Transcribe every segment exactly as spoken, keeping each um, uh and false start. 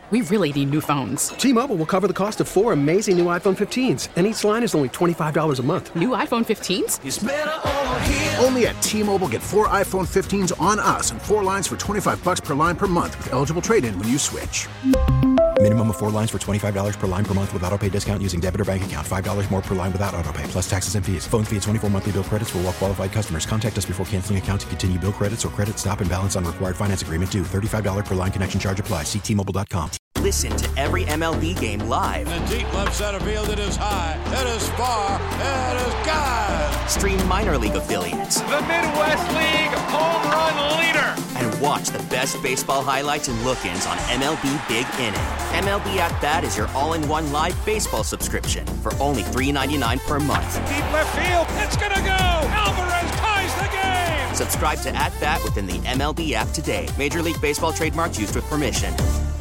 We really need new phones. T-Mobile will cover the cost of four amazing new iPhone fifteens, and each line is only twenty-five dollars a month. New iPhone fifteens? It's better over here. Only at T-Mobile, get four iPhone fifteens on us and four lines for twenty-five dollars per line per month with eligible trade-in when you switch. Minimum of four lines for twenty-five dollars per line per month with autopay discount using debit or bank account. five dollars more per line without autopay, plus taxes and fees. Phone fee at twenty-four monthly bill credits for well-qualified customers. Contact us before canceling account to continue bill credits or credit stop and balance on required finance agreement due. thirty-five dollars per line connection charge applies. See T Mobile dot com. Listen to every M L B game live. In the deep left center field, it is high, it is far, it is gone. Stream minor league affiliates. The Midwest League home run leader. And watch the best baseball highlights and look-ins on M L B Big Inning. M L B At Bat is your all-in-one live baseball subscription for only three dollars and ninety-nine cents per month. Deep left field, it's gonna go. Alvarez ties the game. Subscribe to At Bat within the M L B app today. Major League Baseball trademarks used with permission.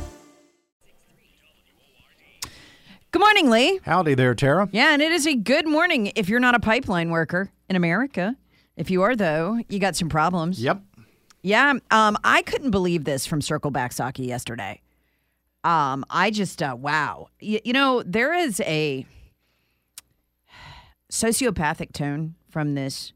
Good morning, Lee. Howdy there, Tara. Yeah, and it is a good morning if you're not a pipeline worker in America. If you are, though, you got some problems. Yep. Yeah, um, I couldn't believe this from Circleback Saki yesterday. Um, I just, uh, wow. Y- you know, there is a sociopathic tone from this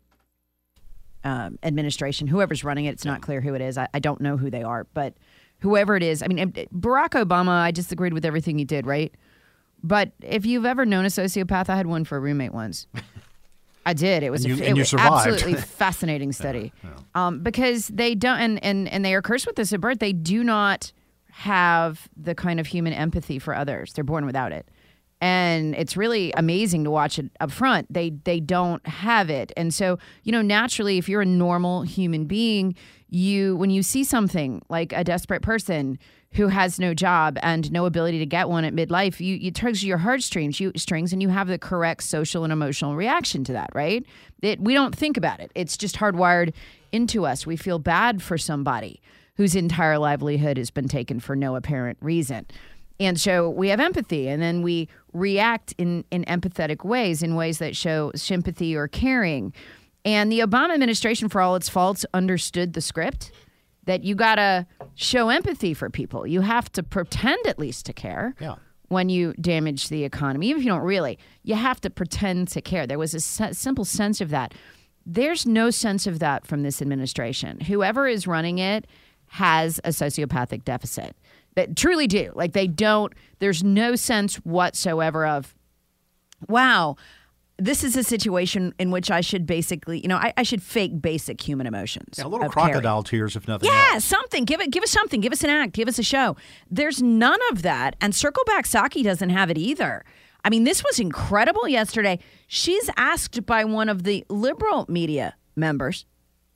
um, administration. Whoever's running it, it's not clear who it is. I, I don't know who they are, but whoever it is. I mean, Barack Obama, I disagreed with everything he did, right? But if you've ever known a sociopath, I had one for a roommate once. I did. It was and you, a, and it you was survived. absolutely fascinating study. Yeah, yeah. Um, because they don't, and, and, and they are cursed with this at birth. They do not have the kind of human empathy for others. They're born without it. And it's really amazing to watch it up front. They they don't have it. And so, you know, naturally, if you're a normal human being, you when you see something like a desperate person who has no job and no ability to get one at midlife, you it tugs your heartstrings, you strings, and you have the correct social and emotional reaction to that, right? It, we don't think about it. It's just hardwired into us. We feel bad for somebody whose entire livelihood has been taken for no apparent reason. And so we have empathy, and then we react in, in empathetic ways, in ways that show sympathy or caring. And the Obama administration, for all its faults, understood the script that you got to show empathy for people. You have to pretend at least to care yeah. when you damage the economy. Even if you don't really, you have to pretend to care. There was a s- simple sense of that. There's no sense of that from this administration. Whoever is running it has a sociopathic deficit. That truly do. Like they don't, there's no sense whatsoever of, wow, this is a situation in which I should basically, you know, I, I should fake basic human emotions. Yeah, a little of crocodile caring. tears, if nothing yeah, else. something. Give it. Give us something. Give us an act. Give us a show. There's none of that. And Circleback Saki doesn't have it either. I mean, this was incredible yesterday. She's asked by one of the liberal media members,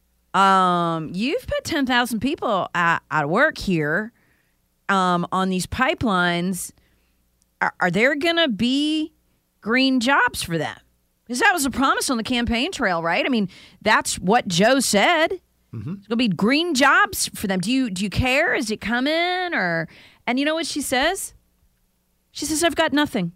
um, you've put ten thousand people out, out of work here um, on these pipelines. Are, are there going to be green jobs for them? Because that was a promise on the campaign trail, right? I mean, that's what Joe said. Mm-hmm. It's going to be green jobs for them. Do you do you care? Is it coming? Or and you know what she says? She says, "I've got nothing."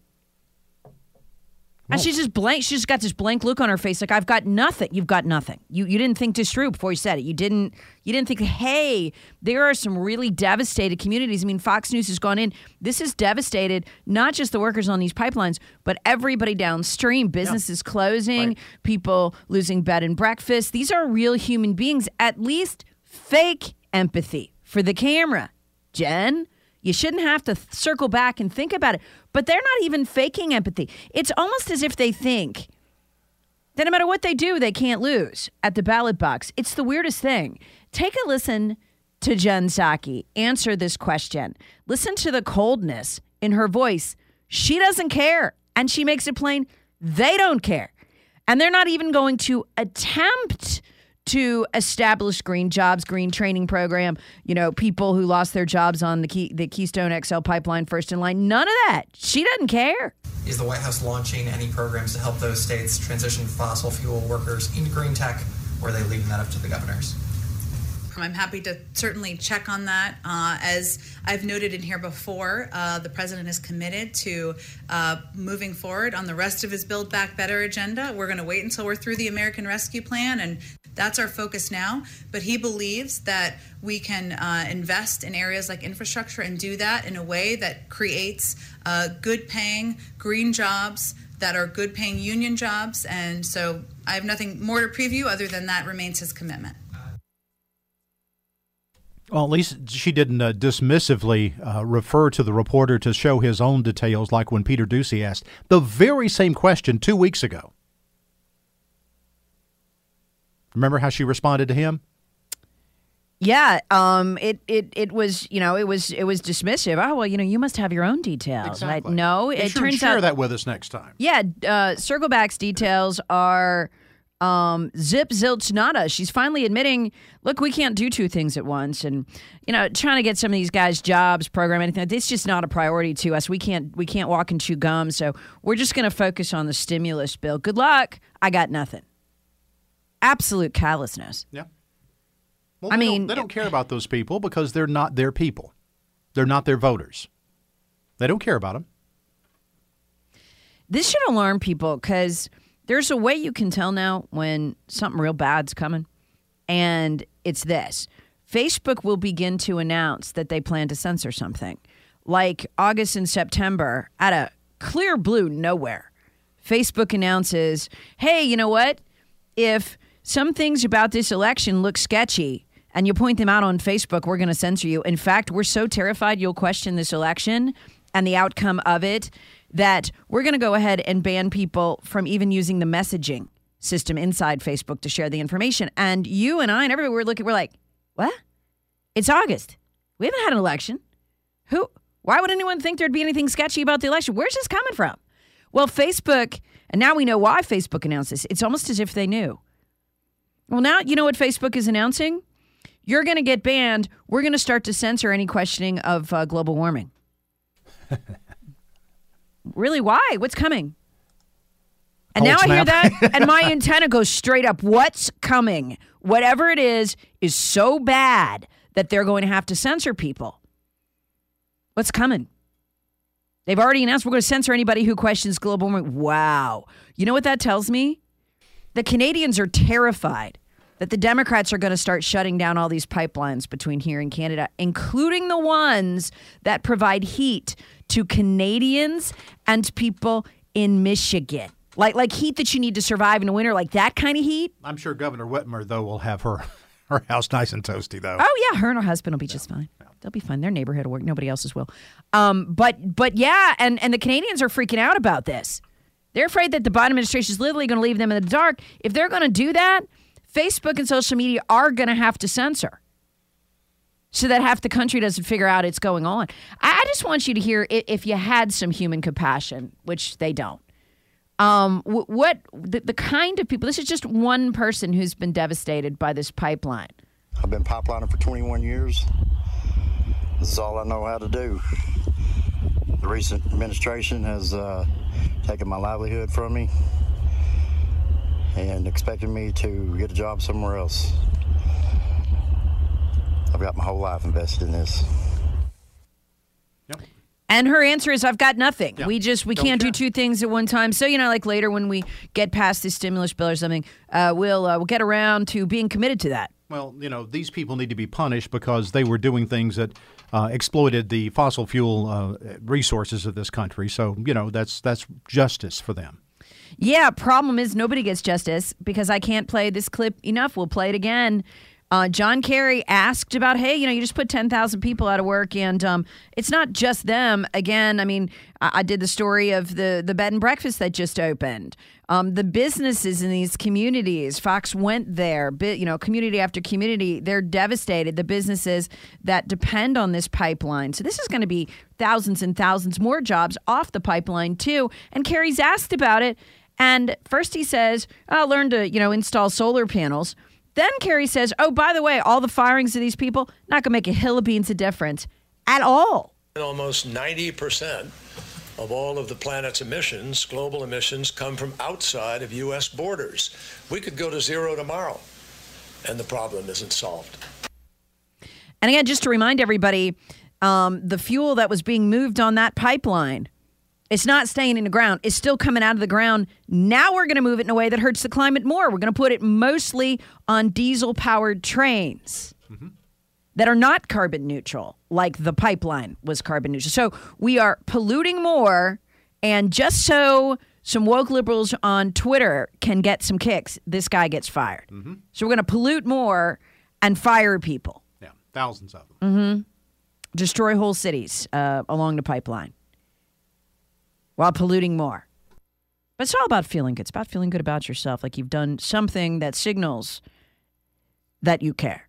And she's just blank. She's just got this blank look on her face, like I've got nothing. You've got nothing. You you didn't think this through before you said it. You didn't. You didn't think, hey, there are some really devastated communities. I mean, Fox News has gone in. This has devastated not just the workers on these pipelines, but everybody downstream. Businesses yeah. closing, right. people losing bed and breakfast. These are real human beings. At least fake empathy for the camera, Jen. You shouldn't have to th- circle back and think about it. But they're not even faking empathy. It's almost as if they think that no matter what they do, they can't lose at the ballot box. It's the weirdest thing. Take a listen to Jen Psaki answer this question. Listen to the coldness in her voice. She doesn't care. And she makes it plain they don't care. And they're not even going to attempt to establish green jobs, green training program, you know, people who lost their jobs on the Key, the Keystone X L pipeline first in line. None of that. She doesn't care. Is the White House launching any programs to help those states transition fossil fuel workers into green tech, or are they leaving that up to the governors? I'm happy to certainly check on that. Uh, as I've noted in here before, uh, the president is committed to uh, moving forward on the rest of his Build Back Better agenda. We're going to wait until we're through the American Rescue Plan, and that's our focus now. But he believes that we can uh, invest in areas like infrastructure and do that in a way that creates uh, good-paying green jobs that are good-paying union jobs. And so I have nothing more to preview other than that remains his commitment. Well, at least she didn't uh, dismissively uh, refer to the reporter to show his own details, like when Peter Doocy asked the very same question two weeks ago. Remember how she responded to him? Yeah, um, it, it it was you know it was it was dismissive. Oh well, you know you must have your own details. Exactly. Right? No, Be it sure turns and share out that with us next time. Yeah, uh, Circleback's details are um, zip zilch nada. She's finally admitting, look, we can't do two things at once, and you know trying to get some of these guys jobs, program anything. It's just not a priority to us. We can't we can't walk and chew gum, so we're just going to focus on the stimulus bill. Good luck. I got nothing. Absolute callousness. Yeah. Well, I they mean, don't, they don't care about those people because they're not their people. They're not their voters. They don't care about them. This should alarm people because there's a way you can tell now when something real bad's coming, and it's this. Facebook will begin to announce that they plan to censor something. Like August and September, out of clear blue nowhere, Facebook announces, hey, you know what? If some things about this election look sketchy and you point them out on Facebook, we're going to censor you. In fact, we're so terrified you'll question this election and the outcome of it that we're going to go ahead and ban people from even using the messaging system inside Facebook to share the information. And you and I and everybody we're looking, we're like, what? It's August. We haven't had an election. Who? Why would anyone think there'd be anything sketchy about the election? Where's this coming from? Well, Facebook, and now we know why Facebook announced this. It's almost as if they knew. Well, now you know what Facebook is announcing? You're going to get banned. We're going to start to censor any questioning of uh, global warming. Really? Why? What's coming? And Cold now snap. I hear that, and my antenna goes straight up. What's coming? Whatever it is, is so bad that they're going to have to censor people. What's coming? They've already announced we're going to censor anybody who questions global warming. Wow. You know what that tells me? The Canadians are terrified that the Democrats are going to start shutting down all these pipelines between here and Canada, including the ones that provide heat to Canadians and people in Michigan. Like like heat that you need to survive in the winter, like that kind of heat. I'm sure Governor Whitmer, though, will have her, her house nice and toasty, though. Oh, yeah. Her and her husband will be just fine. They'll be fine. Their neighborhood will work. Nobody else's will. Um, but, but yeah, and, and the Canadians are freaking out about this. They're afraid that the Biden administration is literally going to leave them in the dark. If they're going to do that, Facebook and social media are going to have to censor so that half the country doesn't figure out it's going on. I just want you to hear, if you had some human compassion, which they don't, um, what the, the kind of people, this is just one person who's been devastated by this pipeline. I've been pipelining for twenty-one years. This is all I know how to do. The recent administration has uh, taken my livelihood from me and expected me to get a job somewhere else. I've got my whole life invested in this. Yep. And her answer is, I've got nothing. Yep. We just, we Don't can't care. do two things at one time. So, you know, like later when we get past this stimulus bill or something, uh, we'll, uh, we'll get around to being committed to that. Well, you know, these people need to be punished because they were doing things that uh, exploited the fossil fuel uh, resources of this country. So, you know, that's that's justice for them. Yeah, problem is nobody gets justice because I can't play this clip enough. We'll play it again. Uh, John Kerry asked about, hey, you know, you just put ten thousand people out of work, and um, it's not just them. Again, I mean, I, I did the story of the, the bed and breakfast that just opened. Um, the businesses in these communities, Fox went there, bi- you know, community after community, they're devastated, the businesses that depend on this pipeline. So this is going to be thousands and thousands more jobs off the pipeline, too. And Kerry's asked about it. And first he says, I'll learn to, you know, install solar panels. Then Kerry says, oh, by the way, all the firings of these people, not going to make a hill of beans of difference at all. Almost ninety percent of all of the planet's emissions, global emissions, come from outside of U S borders. We could go to zero tomorrow, and the problem isn't solved. And again, just to remind everybody, um, the fuel that was being moved on that pipeline, it's not staying in the ground. It's still coming out of the ground. Now we're going to move it in a way that hurts the climate more. We're going to put it mostly on diesel-powered trains mm-hmm. that are not carbon neutral, like the pipeline was carbon neutral. So we are polluting more, and just so some woke liberals on Twitter can get some kicks, this guy gets fired. Mm-hmm. So we're going to pollute more and fire people. Yeah, thousands of them. Mm-hmm. Destroy whole cities uh, along the pipeline while polluting more. But it's all about feeling good. It's about feeling good about yourself, like you've done something that signals that you care.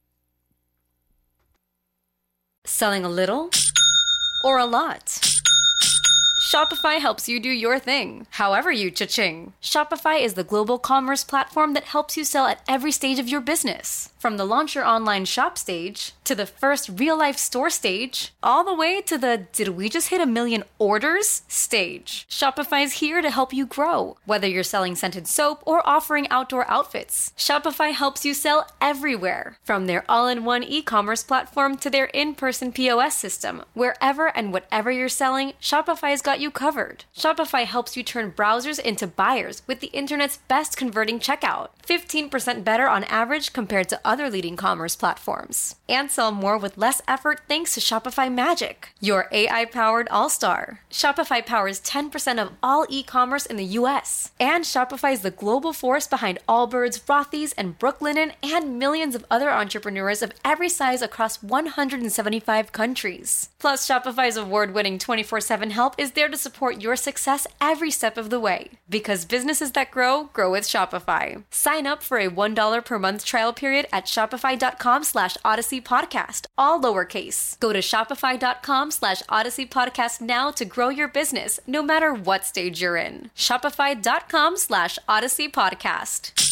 Selling a little or a lot? Shopify helps you do your thing, however you cha-ching. Shopify is the global commerce platform that helps you sell at every stage of your business. From the launch your online shop stage, to the first real-life store stage, all the way to the did we just hit a million orders stage. Shopify's here to help you grow. Whether you're selling scented soap or offering outdoor outfits, Shopify helps you sell everywhere. From their all-in-one e-commerce platform to their in-person P O S system, wherever and whatever you're selling, Shopify's got you covered. Shopify helps you turn browsers into buyers with the internet's best converting checkout. fifteen percent better on average compared to other leading commerce platforms. And sell more with less effort thanks to Shopify Magic, your A I-powered all-star. Shopify powers ten percent of all e-commerce in the U S. And Shopify is the global force behind Allbirds, Rothy's, and Brooklinen, and millions of other entrepreneurs of every size across one hundred seventy-five countries. Plus, Shopify's award-winning twenty-four seven help is there to support your success every step of the way. Because businesses that grow, grow with Shopify. Sign up for a one dollar per month trial period at shopify.com slash Odyssey Podcast, all lowercase. Go to shopify.com slash Odyssey Podcast now to grow your business, no matter what stage you're in. Shopify.com slash Odyssey Podcast.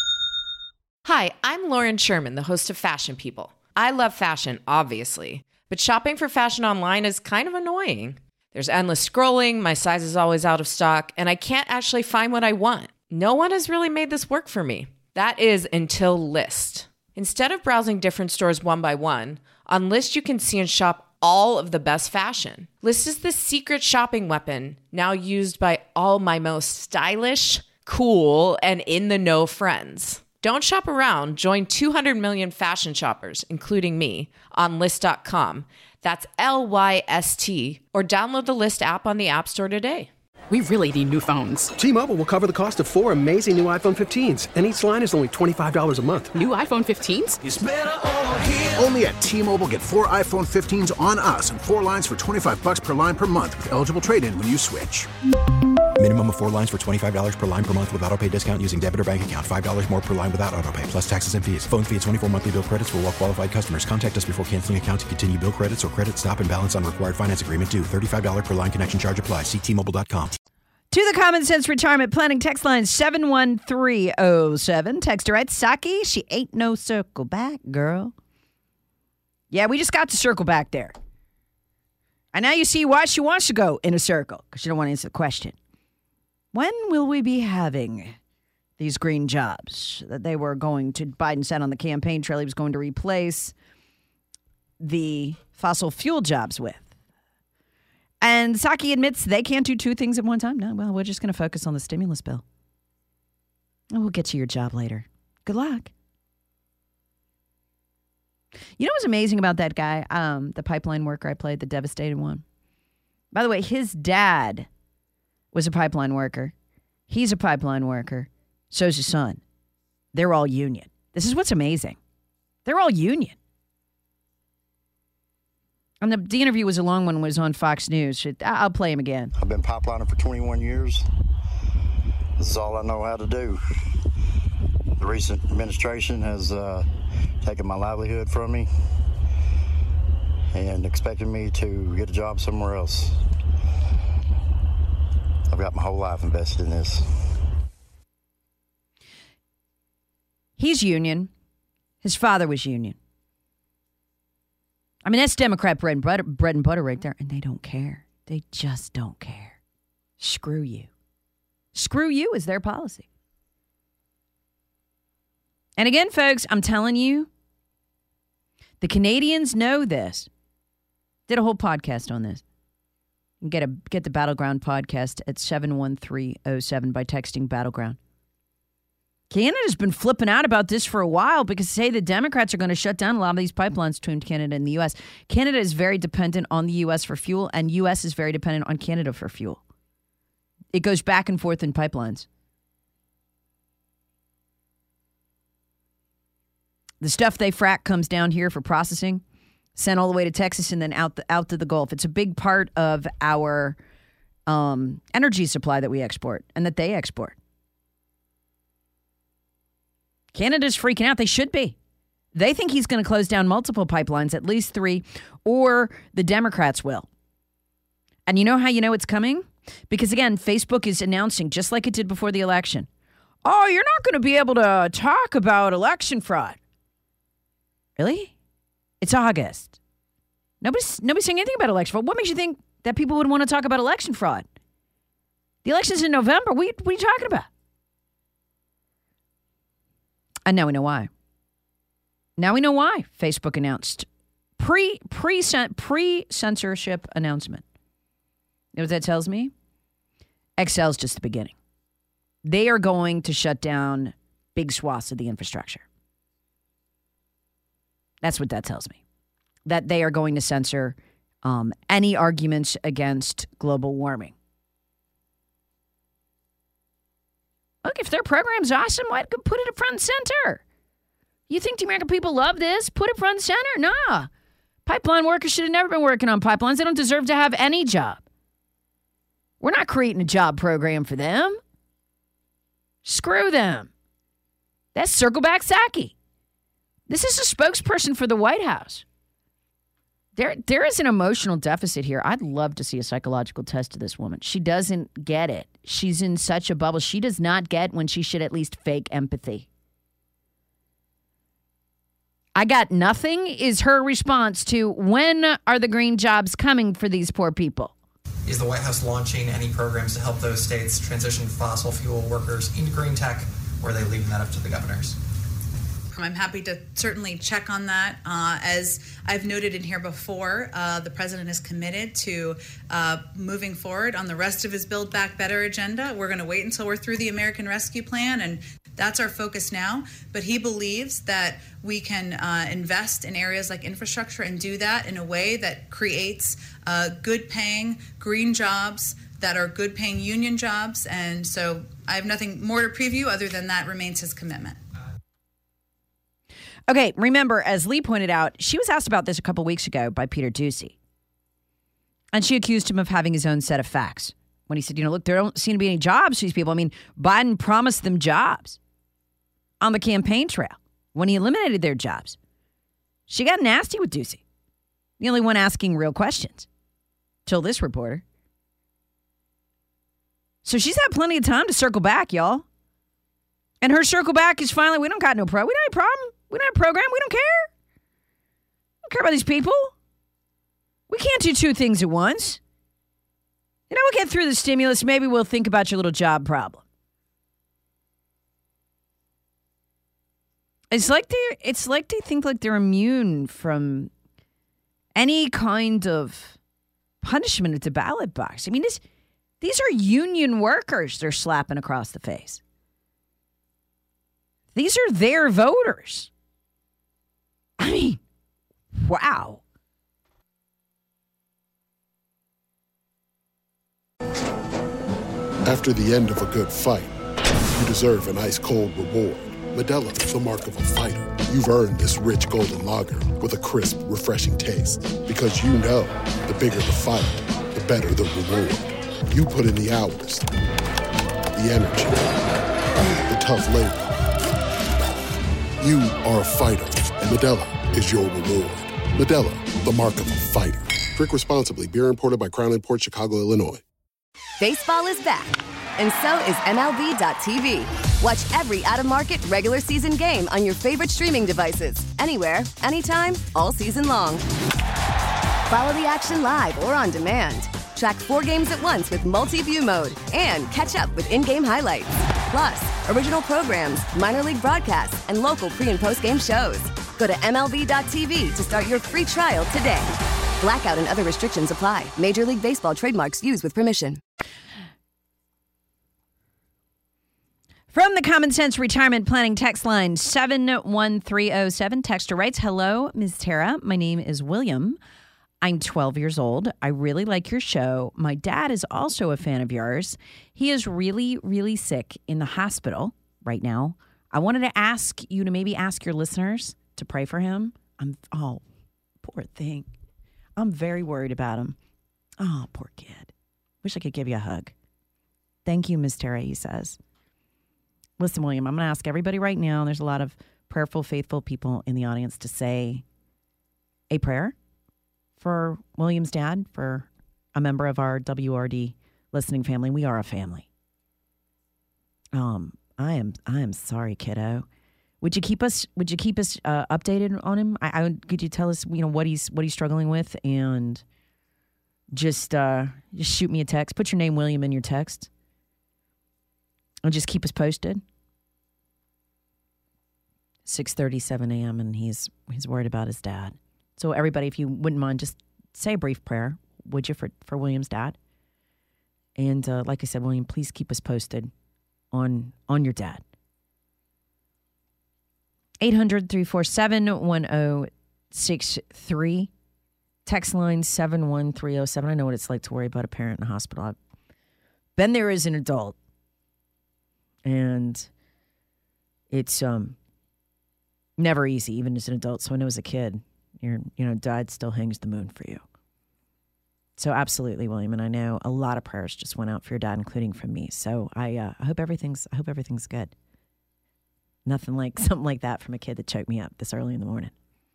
Hi, I'm Lauren Sherman, the host of Fashion People. I love fashion, obviously, but shopping for fashion online is kind of annoying. There's endless scrolling, my size is always out of stock, and I can't actually find what I want. No one has really made this work for me. That is until Lyst. Instead of browsing different stores one by one, on Lyst you can see and shop all of the best fashion. Lyst is the secret shopping weapon now used by all my most stylish, cool, and in-the-know friends. Don't shop around. Join two hundred million fashion shoppers, including me, on Lyst dot com. That's L Y S T, or download the Lyst app on the App Store today. We really need new phones. T-Mobile will cover the cost of four amazing new iPhone fifteens, and each line is only twenty-five dollars a month. New iPhone fifteens? It's better over here. Only at T-Mobile, get four iPhone fifteens on us and four lines for twenty-five dollars per line per month with eligible trade-in when you switch. Minimum of four lines for twenty-five dollars per line per month with autopay discount using debit or bank account. five dollars more per line without autopay, plus taxes and fees. Phone fee at twenty-four monthly bill credits for well-qualified customers. Contact us before canceling account to continue bill credits or credit stop and balance on required finance agreement due. thirty-five dollars per line connection charge applies. See T Mobile dot com. To the Common Sense Retirement Planning text line seven one three oh seven. Texter writes, Saki, she ain't no circle back, girl. Yeah, we just got to circle back there. And now you see why she wants to go in a circle, because she don't want to answer the question. When will we be having these green jobs that they were going to, Biden said on the campaign trail he was going to replace the fossil fuel jobs with? And Psaki admits they can't do two things at one time. No, well, we're just going to focus on the stimulus bill. And we'll get to your job later. Good luck. You know what's amazing about that guy, um, the pipeline worker I played, the devastated one? By the way, his dad was a pipeline worker. He's a pipeline worker. So's his son. They're all union. This is what's amazing. They're all union. And the, the interview was a long one. It was on Fox News. I'll play him again. I've been pipelining for twenty-one years. This is all I know how to do. The recent administration has uh, taken my livelihood from me and expected me to get a job somewhere else. I've got my whole life invested in this. He's union. His father was union. I mean, that's Democrat bread and butter, bread and butter right there. And they don't care. They just don't care. Screw you. Screw you is their policy. And again, folks, I'm telling you, The Canadians know this. Did a whole podcast on this. You can get, a, get the Battleground podcast at seven one three oh seven by texting Battleground. Canada's been flipping out about this for a while because, say, the Democrats are going to shut down a lot of these pipelines between Canada and the U S. Canada is very dependent on the U S for fuel, and U S is very dependent on Canada for fuel. It goes back and forth in pipelines. The stuff they frack comes down here for processing, sent all the way to Texas and then out the, out to the Gulf. It's a big part of our um, energy supply that we export and that they export. Canada's freaking out. They should be. They think he's going to close down multiple pipelines, at least three, or the Democrats will. And you know how you know it's coming? Because, again, Facebook is announcing, just like it did before the election, oh, you're not going to be able to talk about election fraud. Really? It's August. Nobody's, nobody's saying anything about election fraud. What makes you think that people would want to talk about election fraud? The election's in November. What, what are you talking about? And now we know why. Now we know why Facebook announced pre pre pre censorship announcement. You know what that tells me? Excel's just the beginning. They are going to shut down big swaths of the infrastructure. That's what that tells me. That they are going to censor um, any arguments against global warming. Look, if their program's awesome, why put it front and center? You think the American people love this? Put it front and center? Nah. Pipeline workers should have never been working on pipelines. They don't deserve to have any job. We're not creating a job program for them. Screw them. That's Circleback Psaki. This is a spokesperson for the White House. There, there is an emotional deficit here. I'd love to see a psychological test to this woman. She doesn't get it. She's in such a bubble. She does not get when she should at least fake empathy. I got nothing is her response to when are the green jobs coming for these poor people? Is the White House launching any programs to help those states transition fossil fuel workers into green tech, or are they leaving that up to the governors? I'm happy to certainly check on that. Uh, as I've noted in here before, uh, the president is committed to uh, moving forward on the rest of his Build Back Better agenda. We're going to wait until we're through the American Rescue Plan, and that's our focus now. But he believes that we can uh, invest in areas like infrastructure and do that in a way that creates uh, good-paying green jobs that are good-paying union jobs. And so I have nothing more to preview other than that remains his commitment. Okay, remember, as Lee pointed out, she was asked about this a couple weeks ago by Peter Doocy. And she accused him of having his own set of facts. When he said, you know, look, there don't seem to be any jobs for these people. I mean, Biden promised them jobs on the campaign trail when he eliminated their jobs. She got nasty with Doocy. The only one asking real questions. Till this reporter. So she's had plenty of time to circle back, y'all. And her circle back is finally, we don't got no pro. We don't have a problem. We don't have a program. We don't care. We don't care about these people. We can't do two things at once. You know, we'll get through the stimulus. Maybe we'll think about your little job problem. It's like they it's like they think like they're immune from any kind of punishment at the ballot box. I mean, this, these are union workers they're slapping across the face. These are their voters. I mean, wow. After the end of a good fight, you deserve an ice-cold reward. Modelo is the mark of a fighter. You've earned this rich golden lager with a crisp, refreshing taste. Because you know, the bigger the fight, the better the reward. You put in the hours, the energy, the tough labor. You are a fighter, and Modelo is your reward. Modelo, the mark of a fighter. Drink responsibly. Beer imported by Crown Imports, Chicago, Illinois. Baseball is back, and so is M L B dot T V. Watch every out-of-market regular season game on your favorite streaming devices. Anywhere, anytime, all season long. Follow the action live or on demand. Track four games at once with multi-view mode and catch up with in-game highlights. Plus, original programs, minor league broadcasts, and local pre- and post-game shows. Go to M L B dot T V to start your free trial today. Blackout and other restrictions apply. Major League Baseball trademarks used with permission. From the Common Sense Retirement Planning text line seven one three oh seven, texter writes, hello, Miz Tara. My name is William. I'm twelve years old. I really like your show. My dad is also a fan of yours. He is really, really sick in the hospital right now. I wanted to ask you to maybe ask your listeners to pray for him. I'm, oh, poor thing. I'm very worried about him. Oh, poor kid. Wish I could give you a hug. Thank you, Miz Tara, he says. Listen, William, I'm going to ask everybody right now, there's a lot of prayerful, faithful people in the audience, to say a prayer for William's dad, for a member of our W R D listening family. We are a family. Um, I am I am sorry, kiddo. Would you keep us Would you keep us uh, updated on him? I, I would, could you tell us, you know, what he's what he's struggling with, and just uh, just shoot me a text. Put your name, William, in your text. And just keep us posted. six thirty-seven a.m. and he's he's worried about his dad. So everybody, if you wouldn't mind, just say a brief prayer, would you, for, for William's dad? And uh, like I said, William, please keep us posted on on your dad. eight hundred, three four seven, one oh six three. Text line seven one three oh seven. I know what it's like to worry about a parent in the hospital. I've been there as an adult. And it's um never easy, even as an adult. So I know as a kid, your you know, dad still hangs the moon for you. So absolutely, William, and I know a lot of prayers just went out for your dad, including from me. So I uh, I hope everything's I hope everything's good. Nothing like something like that from a kid that choked me up this early in the morning.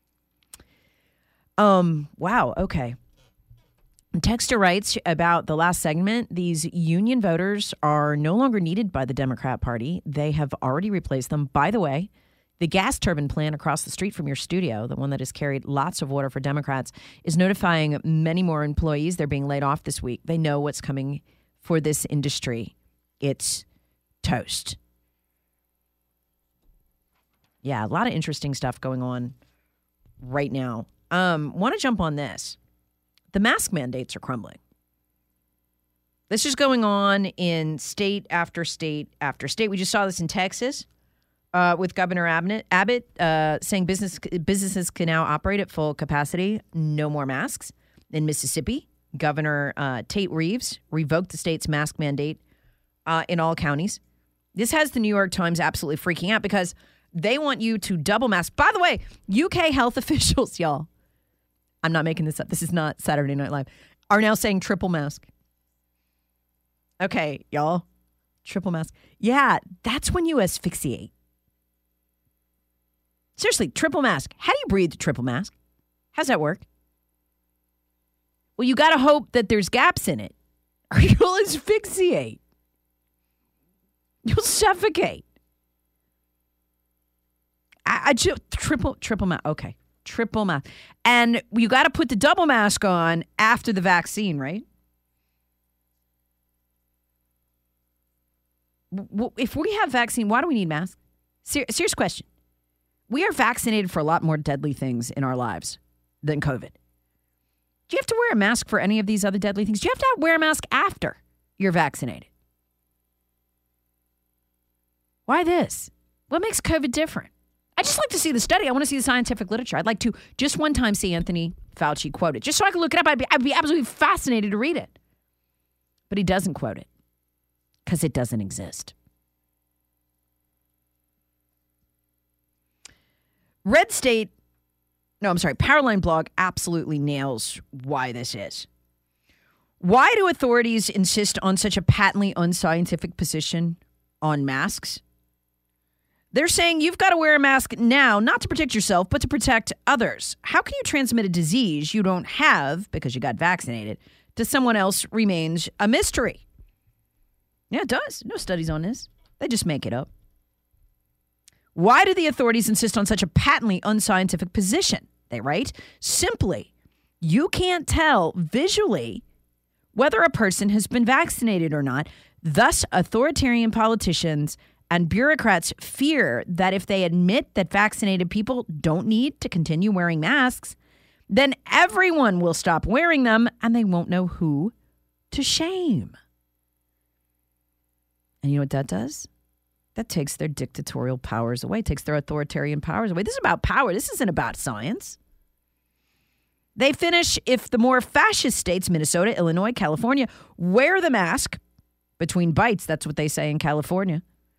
Um. Wow. Okay. Texter writes about the last segment. These union voters are no longer needed by the Democrat Party. They have already replaced them. By the way, the gas turbine plant across the street from your studio, the one that has carried lots of water for Democrats, is notifying many more employees they're being laid off this week. They know what's coming for this industry. It's toast. Yeah, a lot of interesting stuff going on right now. Um, want to jump on this. The mask mandates are crumbling. This is going on in state after state after state. We just saw this in Texas uh, with Governor Abbott, Abbott uh, saying business businesses can now operate at full capacity. No more masks. In Mississippi, Governor uh, Tate Reeves revoked the state's mask mandate uh, in all counties. This has the New York Times absolutely freaking out because they want you to double mask. By the way, U K health officials, y'all, I'm not making this up. This is not Saturday Night Live, are now saying triple mask. Okay, y'all. Triple mask. Yeah, that's when you asphyxiate. Seriously, triple mask. How do you breathe the triple mask? How's that work? Well, you got to hope that there's gaps in it, or you'll asphyxiate. You'll suffocate. I, I just, triple, triple mask. Okay. Triple mask. And you got to put the double mask on after the vaccine, right? If we have vaccine, why do we need masks? Ser- serious question. We are vaccinated for a lot more deadly things in our lives than COVID. Do you have to wear a mask for any of these other deadly things? Do you have to wear a mask after you're vaccinated? Why this? What makes COVID different? I just like to see the study. I want to see the scientific literature. I'd like to just one time see Anthony Fauci quoted, just so I can look it up. I'd be, I'd be absolutely fascinated to read it. But he doesn't quote it because it doesn't exist. Red State, no, I'm sorry, Powerline blog absolutely nails why this is. Why do authorities insist on such a patently unscientific position on masks? They're saying you've got to wear a mask now, not to protect yourself, but to protect others. How can you transmit a disease you don't have because you got vaccinated to someone else remains a mystery. Yeah, it does. No studies on this. They just make it up. Why do the authorities insist on such a patently unscientific position? They write, simply, you can't tell visually whether a person has been vaccinated or not. Thus, authoritarian politicians And bureaucrats fear that if they admit that vaccinated people don't need to continue wearing masks, then everyone will stop wearing them and they won't know who to shame. And you know what that does? That takes their dictatorial powers away, takes their authoritarian powers away. This is about power. This isn't about science. They finish if the more fascist states, Minnesota, Illinois, California, wear the mask between bites. That's what they say in California.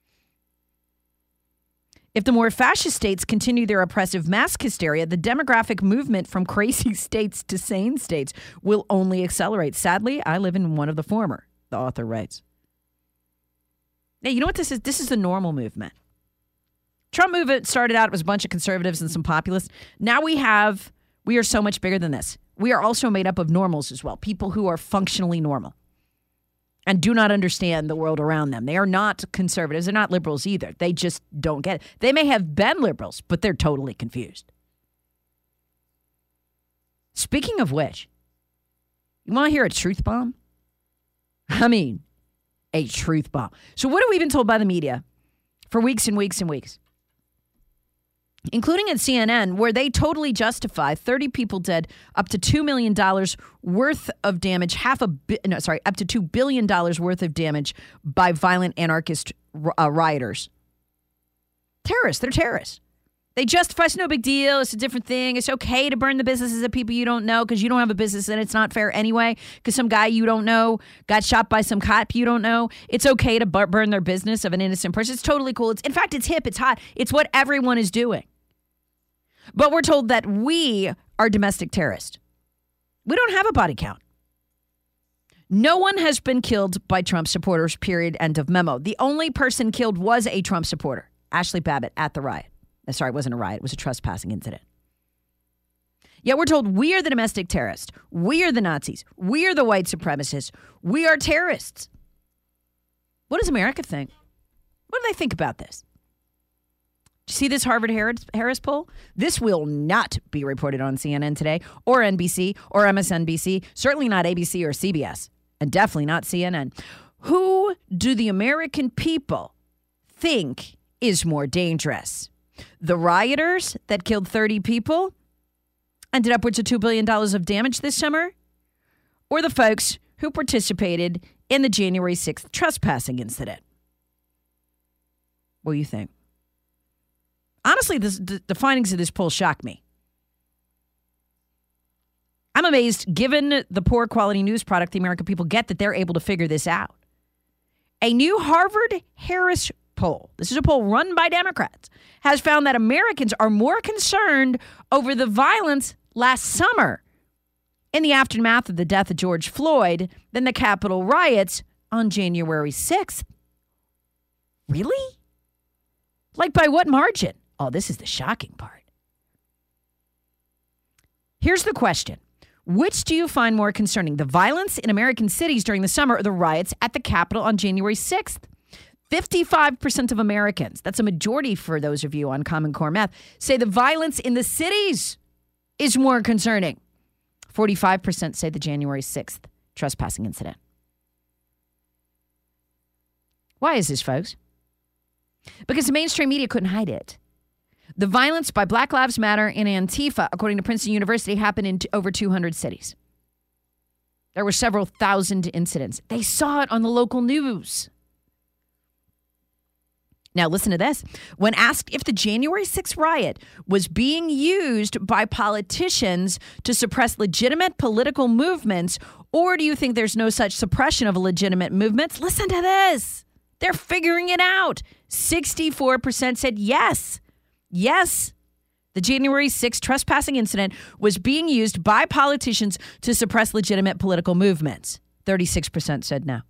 If the more fascist states continue their oppressive mask hysteria, the demographic movement from crazy states to sane states will only accelerate. Sadly, I live in one of the former, the author writes. Now, you know what this is? This is the normal movement. Trump movement started out, it was a bunch of conservatives and some populists. Now we have, we are so much bigger than this. We are also made up of normals as well, people who are functionally normal and do not understand the world around them. They are not conservatives. They're not liberals either. They just don't get it. They may have been liberals, but they're totally confused. Speaking of which, you want to hear a truth bomb? I mean, a truth bomb. So what have we been told by the media for weeks and weeks and weeks? Including at C N N, where they totally justify thirty people dead, up to two million dollars worth of damage, half a, bi- no, sorry, up to two billion dollars worth of damage by violent anarchist uh, rioters. Terrorists, they're terrorists. They justify it's no big deal, it's a different thing, it's okay to burn the businesses of people you don't know because you don't have a business and it's not fair anyway because some guy you don't know got shot by some cop you don't know. It's okay to bur- burn their business of an innocent person. It's totally cool. It's, in fact, it's hip, it's hot. It's what everyone is doing. But we're told that we are domestic terrorists. We don't have a body count. No one has been killed by Trump supporters, period, end of memo. The only person killed was a Trump supporter, Ashley Babbitt, at the riot. Sorry, it wasn't a riot. It was a trespassing incident. Yet we're told we are the domestic terrorists. We are the Nazis. We are the white supremacists. We are terrorists. What does America think? What do they think about this? Did you see this Harvard Harris poll? This will not be reported on C N N today or N B C or M S N B C, certainly not A B C or C B S, and definitely not C N N. Who do the American people think is more dangerous? The rioters that killed thirty people and did upwards of two billion dollars of damage this summer? Or the folks who participated in the January sixth trespassing incident? What do you think? Honestly, this, the, the findings of this poll shock me. I'm amazed, given the poor quality news product the American people get, that they're able to figure this out. A new Harvard Harris poll, this is a poll run by Democrats, has found that Americans are more concerned over the violence last summer in the aftermath of the death of George Floyd than the Capitol riots on January sixth. Really? Like, by what margin? Oh, this is the shocking part. Here's the question. Which do you find more concerning, the violence in American cities during the summer or the riots at the Capitol on January sixth? fifty-five percent of Americans, that's a majority for those of you on Common Core math, say the violence in the cities is more concerning. forty-five percent say the January sixth trespassing incident. Why is this, folks? Because the mainstream media couldn't hide it. The violence by Black Lives Matter and Antifa, according to Princeton University, happened in t- over two hundred cities. There were several thousand incidents. They saw it on the local news. Now, listen to this. When asked if the January sixth riot was being used by politicians to suppress legitimate political movements, or do you think there's no such suppression of legitimate movements? Listen to this. They're figuring it out. sixty-four percent said yes. Yes, the January sixth trespassing incident was being used by politicians to suppress legitimate political movements. thirty-six percent said no.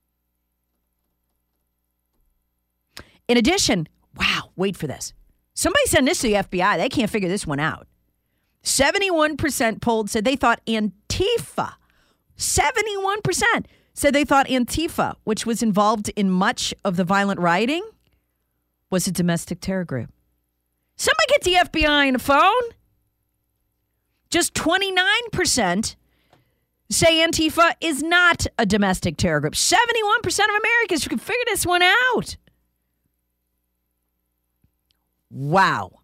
In addition, wow, wait for this. Somebody send this to the F B I. They can't figure this one out. seventy-one percent polled said they thought Antifa, seventy-one percent said they thought Antifa, which was involved in much of the violent rioting, was a domestic terror group. Somebody get the F B I on the phone. Just twenty-nine percent say Antifa is not a domestic terror group. seventy-one percent of Americans can figure this one out. Wow.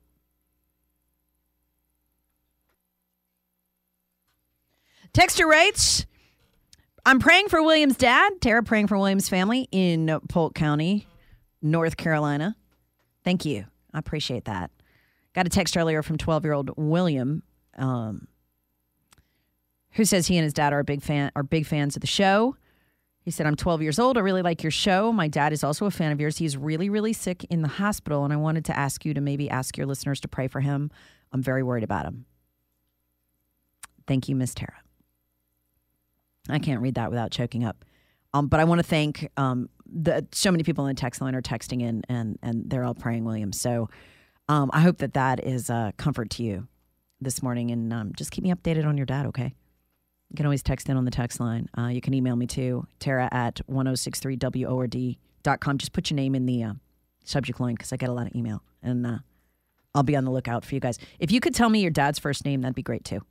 Texter writes, I'm praying for William's dad. Tara praying for William's family in Polk County, North Carolina. Thank you. I appreciate that. Got a text earlier from twelve-year-old William, um, who says he and his dad are a big fan, are big fans of the show. He said, I'm twelve years old. I really like your show. My dad is also a fan of yours. He's really, really sick in the hospital, and I wanted to ask you to maybe ask your listeners to pray for him. I'm very worried about him. Thank you, Miss Tara. I can't read that without choking up. Um, but I want to thank um, the so many people on the text line are texting in, and and they're all praying, William. So um, I hope that that is a comfort to you this morning. And um, just keep me updated on your dad, okay? You can always text in on the text line. Uh, you can email me too, Tara at ten sixty-three W O R D dot com. Just put your name in the uh, subject line because I get a lot of email. And uh, I'll be on the lookout for you guys. If you could tell me your dad's first name, that'd be great too.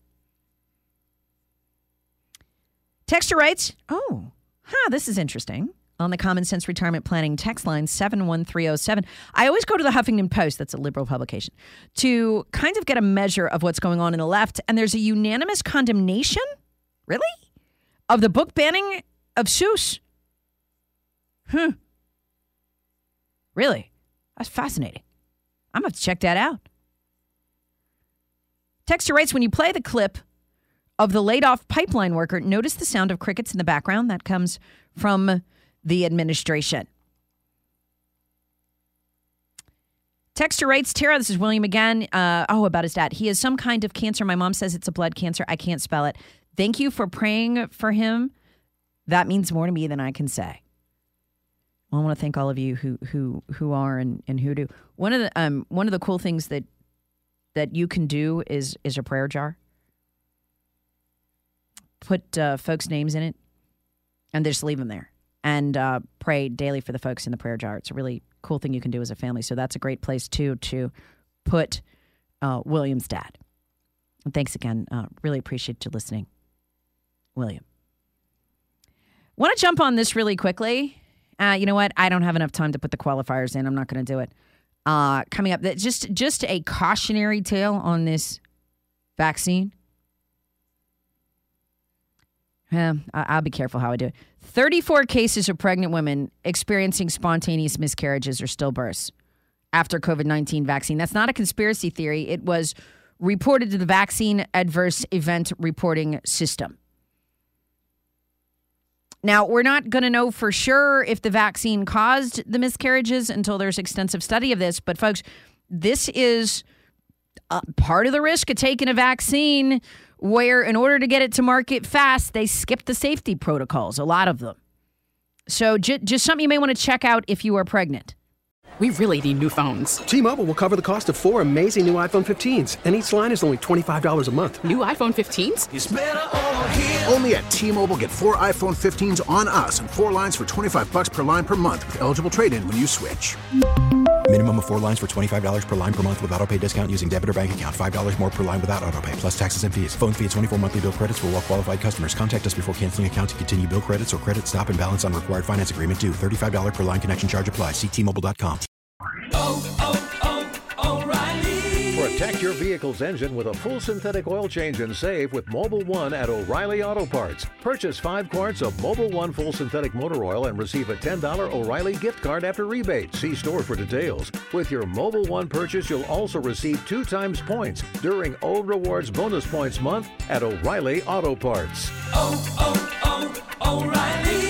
Texter writes, oh, huh, this is interesting. On the Common Sense Retirement Planning text line seven one three oh seven. I always go to the Huffington Post, that's a liberal publication, to kind of get a measure of what's going on in the left. And there's a unanimous condemnation, really, of the book banning of Seuss. Hmm. Really? That's fascinating. I'm going to have to check that out. Texter writes, when you play the clip of the laid-off pipeline worker, notice the sound of crickets in the background. That comes from the administration. Texter writes, Tara, this is William again. Uh, oh, about his dad. He has some kind of cancer. My mom says it's a blood cancer. I can't spell it. Thank you for praying for him. That means more to me than I can say. Well, I want to thank all of you who who who are and, and who do. One of the um one of the cool things that that you can do is is a prayer jar. Put uh, folks' names in it and just leave them there and uh, pray daily for the folks in the prayer jar. It's a really cool thing you can do as a family. So that's a great place, too, to put uh, William's dad. And thanks again. Uh, really appreciate you listening, William. Want to jump on this really quickly? Uh, you know what? I don't have enough time to put the qualifiers in. I'm not going to do it. Uh, coming up, just just a cautionary tale on this vaccine. Yeah, I'll be careful how I do it. thirty-four cases of pregnant women experiencing spontaneous miscarriages or stillbirths after COVID nineteen vaccine. That's not a conspiracy theory. It was reported to the Vaccine Adverse Event Reporting System. Now, we're not going to know for sure if the vaccine caused the miscarriages until there's extensive study of this. But, folks, this is uh, part of the risk of taking a vaccine where in order to get it to market fast, they skip the safety protocols, a lot of them. So j- just something you may want to check out if you are pregnant. We really need new phones. T-Mobile will cover the cost of four amazing new iPhone fifteens, and each line is only twenty-five dollars a month. New iPhone fifteens? It's better over here. Only at T-Mobile, get four iPhone fifteens on us and four lines for twenty-five bucks per line per month with eligible trade-in when you switch. Minimum of four lines for twenty-five dollars per line per month with autopay discount using debit or bank account. five dollars more per line without autopay, plus taxes and fees. Phone fee at twenty-four monthly bill credits for well-qualified customers. Contact us before canceling account to continue bill credits or credit stop and balance on required finance agreement due. thirty-five dollars per line connection charge applies. See T Mobile dot com. Oh, oh, oh, O'Reilly. Protect your vehicle's engine with a full synthetic oil change and save with Mobil one at O'Reilly Auto Parts. Purchase five quarts of Mobil one full synthetic motor oil and receive a ten dollars O'Reilly gift card after rebate. See store for details. With your Mobil one purchase, you'll also receive two times points during O Rewards Bonus Points Month at O'Reilly Auto Parts. Oh, oh, oh, O'Reilly.